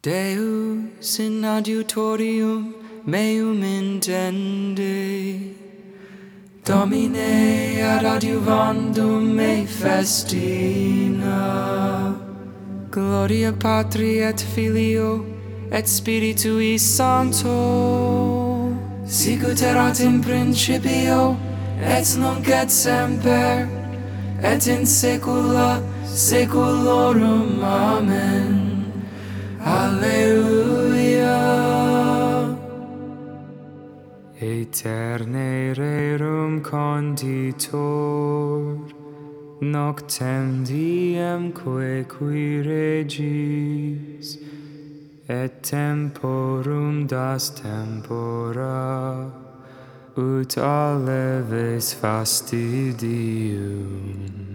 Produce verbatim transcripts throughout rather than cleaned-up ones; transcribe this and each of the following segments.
Deus in adiutorium meum intende, Domine ad adiuvandum me festina. Gloria Patri et Filio et Spiritui Sancto, sicut erat in principio et nunc et semper et in saecula saeculorum. Amen. Alleluia. Aeterne rerum conditor, noctem diem quaequi regis, et temporum das tempora, ut aleves fastidium.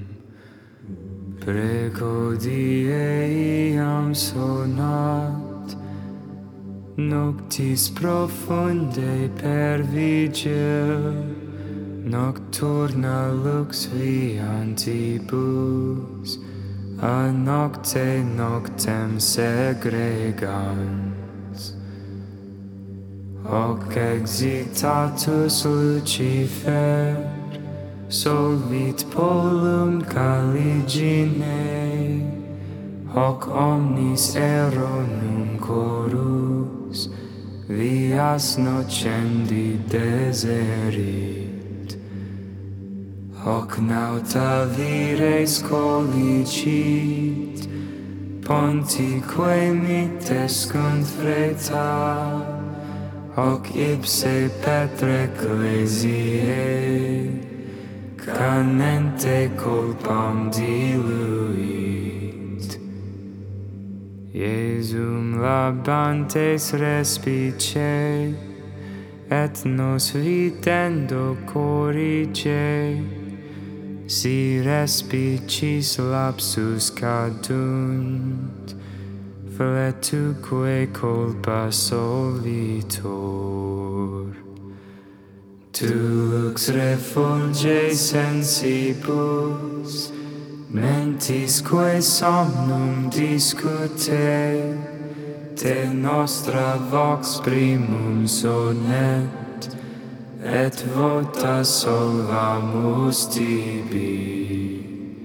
Precodie iam sonat, noctis profunde per vigil, nocturna lux viantibus, a nocte noctem segregans. Hoc exitatus Lucifer solvit polum caligine, hoc omnis eronum chorus vias nocendi deserit. Hoc nauta vires collicit, pontique mitescunt freta, hoc ipse Petre ecclesiae canente culpam diluit. Iesum labantes respice, et nos videndo corrige, si respicis lapsus cadunt, fletuque culpa solitor. Tu lux refulge sensibus, mentisque somnum discute, te nostra vox primum sonet, et vota solvamus tibi.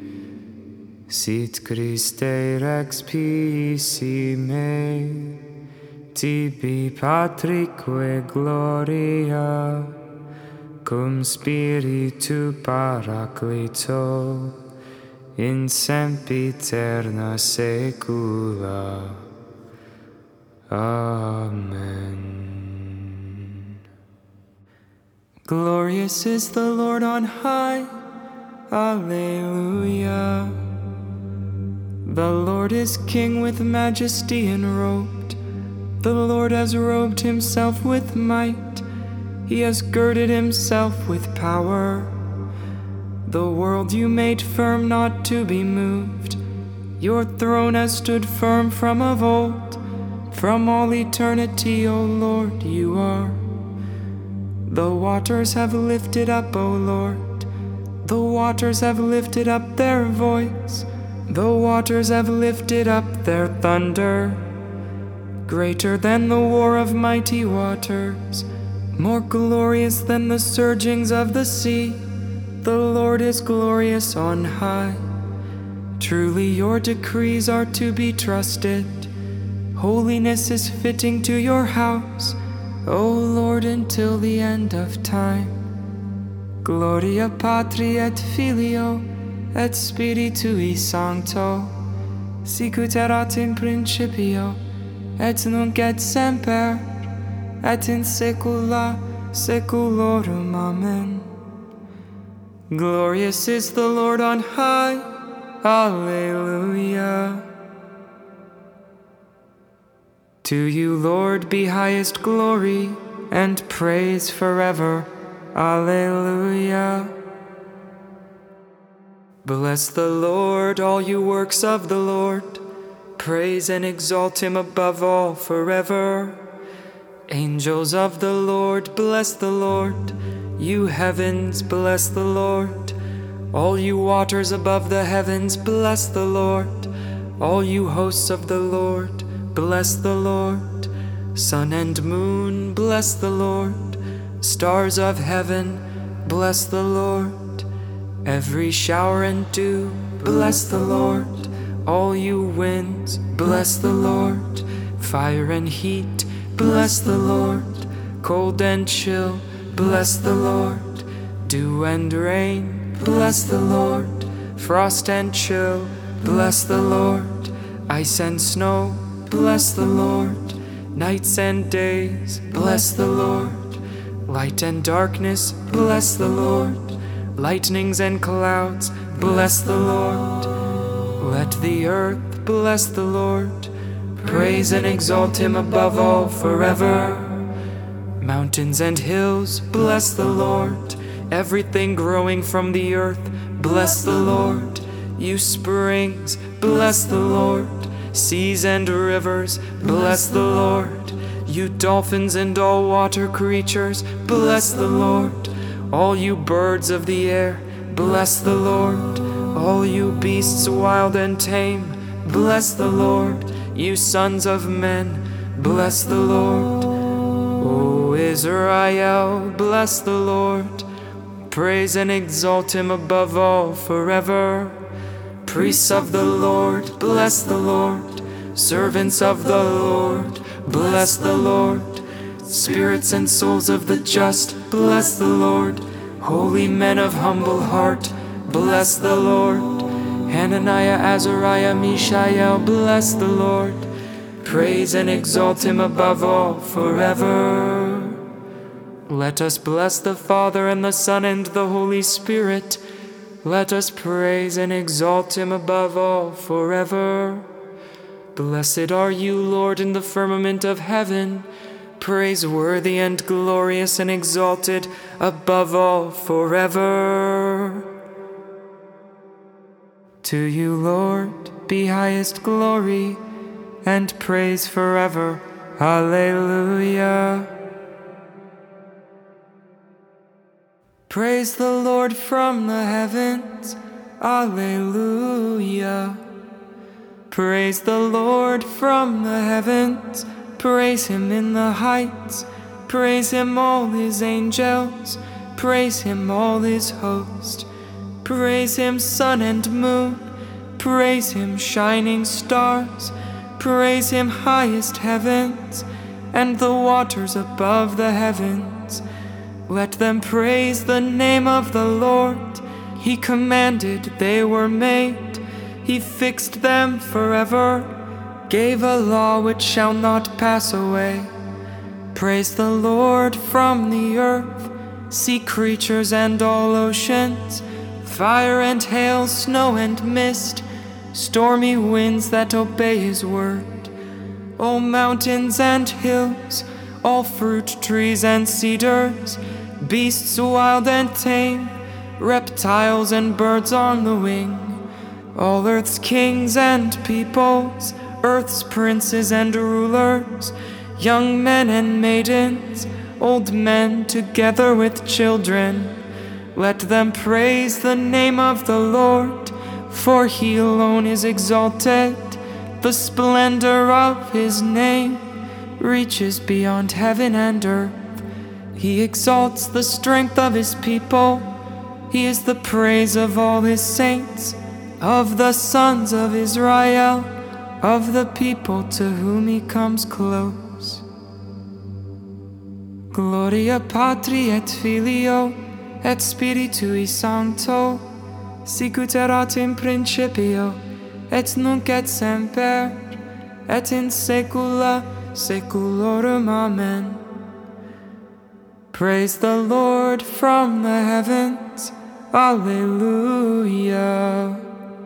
Sit Christe rex piissime, tibi Patrique gloria, cum Spiritu Paraclito, in sempiterna saecula. Amen. Glorious is the Lord on high. Alleluia. The Lord is King with majesty enrobed. The Lord has robed himself with might. He has girded himself with power. The world you made firm, not to be moved. Your throne has stood firm from of old. From all eternity, O Lord, you are. The waters have lifted up, O Lord. The waters have lifted up their voice. The waters have lifted up their thunder. Greater than the war of mighty waters, more glorious than the surgings of the sea, the Lord is glorious on high. Truly your decrees are to be trusted. Holiness is fitting to your house, O Lord, until the end of time. Gloria Patri et Filio et Spiritui Sancto, sicut erat in principio et nunc et semper et in saecula saeculorum. Amen. Glorious is the Lord on high. Alleluia. To you, Lord, be highest glory and praise forever. Alleluia. Bless the Lord, all you works of the Lord. Praise and exalt him above all forever. Angels of the Lord, bless the Lord. You heavens, bless the Lord. All you waters above the heavens, bless the Lord. All you hosts of the Lord, bless the Lord. Sun and moon, bless the Lord. Stars of heaven, bless the Lord. Every shower and dew, bless the Lord. All you winds, bless the Lord. Fire and heat, bless the Lord. Cold and chill, bless the Lord. Dew and rain, bless the Lord. Frost and chill, bless the Lord. Ice and snow, bless the Lord. Nights and days, bless the Lord. Light and darkness, bless the Lord. Lightnings and clouds, bless the Lord. Let the earth bless the Lord. Praise and exalt him above all forever. Mountains and hills, bless the Lord. Everything growing from the earth, bless the Lord. You springs, bless the Lord. Seas and rivers, bless the Lord. You dolphins and all water creatures, bless the Lord. All you birds of the air, bless the Lord. All you beasts wild and tame, bless the Lord. You sons of men, bless the Lord. O Israel, bless the Lord. Praise and exalt him above all forever. Priests of the Lord, bless the Lord. Servants of the Lord, bless the Lord. Spirits and souls of the just, bless the Lord. Holy men of humble heart, bless the Lord. Hananiah, Azariah, Mishael, bless the Lord. Praise and exalt him above all forever. Let us bless the Father and the Son and the Holy Spirit. Let us praise and exalt him above all forever. Blessed are you, Lord, in the firmament of heaven, praiseworthy and glorious and exalted above all forever. To you, Lord, be highest glory and praise forever. Hallelujah. Praise the Lord from the heavens. Alleluia. Praise the Lord from the heavens. Praise him in the heights. Praise him all his angels. Praise him all his host. Praise him sun and moon. Praise him shining stars. Praise him highest heavens and the waters above the heavens. Let them praise the name of the Lord. He commanded, they were made. He fixed them forever, gave a law which shall not pass away. Praise the Lord from the earth, sea creatures and all oceans, fire and hail, snow and mist, stormy winds that obey his word. All mountains and hills, all fruit trees and cedars, beasts wild and tame, reptiles and birds on the wing, all earth's kings and peoples, earth's princes and rulers, young men and maidens, old men together with children. Let them praise the name of the Lord, for he alone is exalted. The splendor of his name reaches beyond heaven and earth. He exalts the strength of his people. He is the praise of all his saints, of the sons of Israel, of the people to whom he comes close. Gloria Patri et Filio et Spiritui Sancto, sicut erat in principio, et nunc et semper, et in saecula saeculorum. Amen. Praise the Lord from the heavens. Alleluia.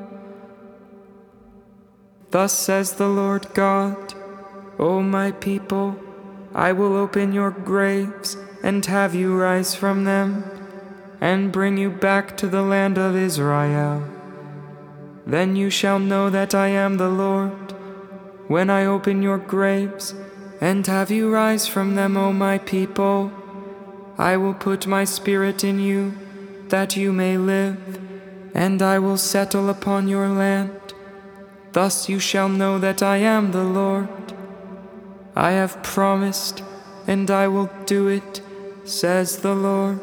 Thus says the Lord God, O my people, I will open your graves and have you rise from them, and bring you back to the land of Israel. Then you shall know that I am the Lord, when I open your graves and have you rise from them, O my people. I will put my spirit in you, that you may live, and I will settle upon your land. Thus you shall know that I am the Lord. I have promised, and I will do it, says the Lord.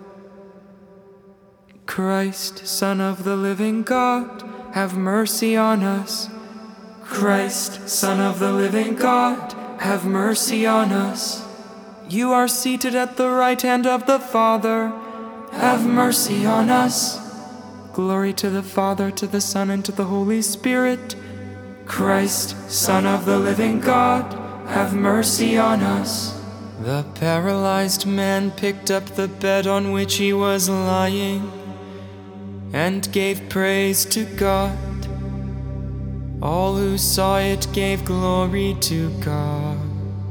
Christ, Son of the living God, have mercy on us. Christ, Son of the living God, have mercy on us. You are seated at the right hand of the Father. Have mercy on us. Glory to the Father, to the Son, and to the Holy Spirit. Christ, Son of the living God, have mercy on us. The paralyzed man picked up the bed on which he was lying and gave praise to God. All who saw it gave glory to God.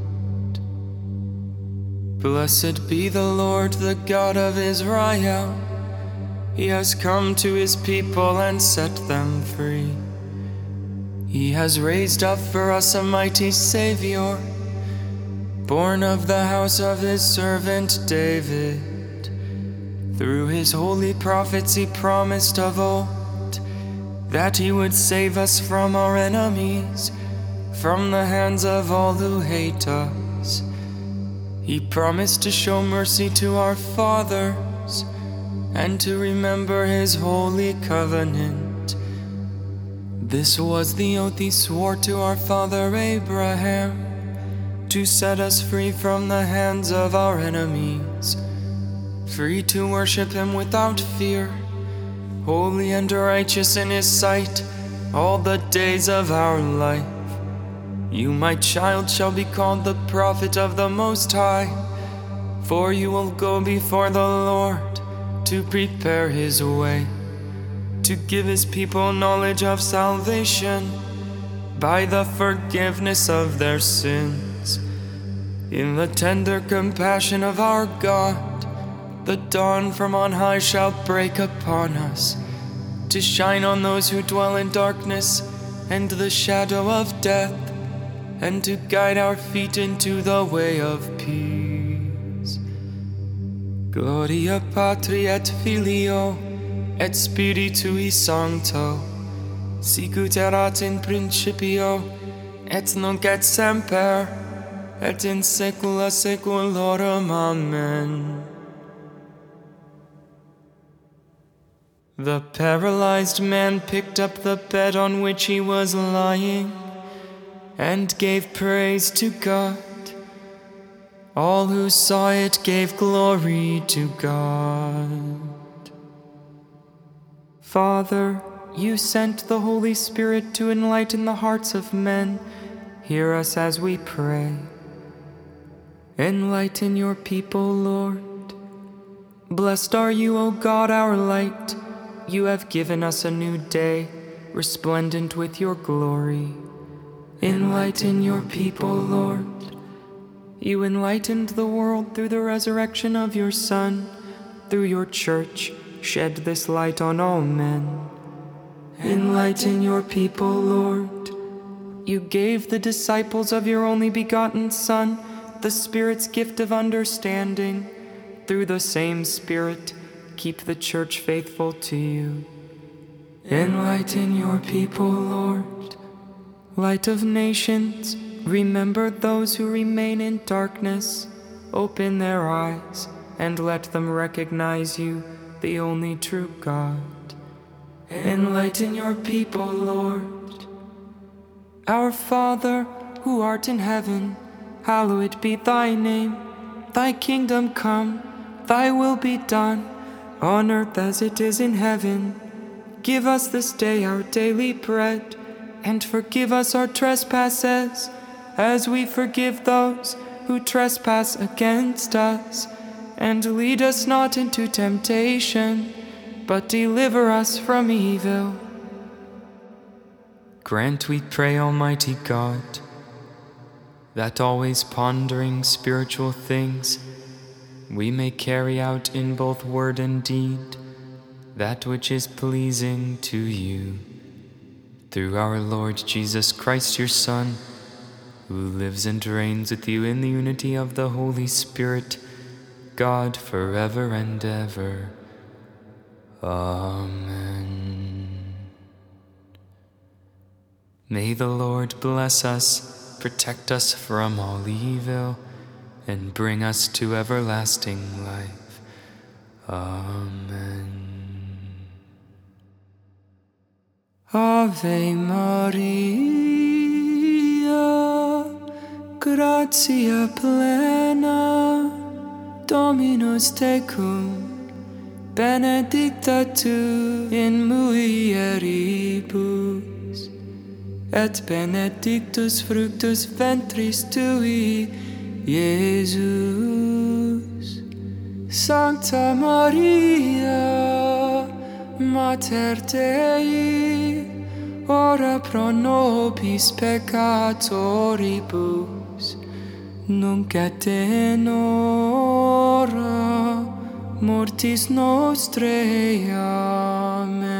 Blessed be the Lord, the God of Israel. He has come to his people and set them free. He has raised up for us a mighty Savior, born of the house of his servant David. Through his holy prophets he promised of old that he would save us from our enemies, from the hands of all who hate us. He promised to show mercy to our fathers and to remember his holy covenant. This was the oath he swore to our father Abraham, to set us free from the hands of our enemies, free to worship him without fear, holy and righteous in his sight all the days of our life. You, my child, shall be called the prophet of the Most High, for you will go before the Lord to prepare his way, to give his people knowledge of salvation by the forgiveness of their sins. In the tender compassion of our God, the dawn from on high shall break upon us, to shine on those who dwell in darkness and the shadow of death, and to guide our feet into the way of peace. Gloria Patri et Filio et Spiritui Sancto, sicut erat in principio, et nunc et semper, et in saecula saeculorum. Amen. The paralyzed man picked up the bed on which he was lying and gave praise to God. All who saw it gave glory to God. Father, you sent the Holy Spirit to enlighten the hearts of men. Hear us as we pray. Enlighten your people, Lord. Blessed are you, O God, our light. You have given us a new day, resplendent with your glory. Enlighten your people, Lord. You enlightened the world through the resurrection of your Son. Through your church, shed this light on all men. Enlighten your people, Lord. You gave the disciples of your only begotten Son the Spirit's gift of understanding. Through the same Spirit, keep the church faithful to you. Enlighten your people, Lord. Light of nations, remember those who remain in darkness. Open their eyes and let them recognize you, the only true God. Enlighten your people, Lord. Our Father, who art in heaven, hallowed be thy name. Thy kingdom come, thy will be done, on earth as it is in heaven. Give us this day our daily bread, and forgive us our trespasses, as we forgive those who trespass against us. And lead us not into temptation, but deliver us from evil. Grant, we pray, Almighty God, that always pondering spiritual things, we may carry out in both word and deed that which is pleasing to you. Through our Lord Jesus Christ, your Son, who lives and reigns with you in the unity of the Holy Spirit, God, forever and ever. Amen. May the Lord bless us, protect us from all evil, and bring us to everlasting life. Amen. Ave Maria, gratia plena, Dominus tecum, benedicta tu in mulieribus, et benedictus fructus ventris tui, Iesus. Sancta Maria, Mater Dei, ora pro nobis peccatoribus, nunc et in hora mortis nostrae. Amen.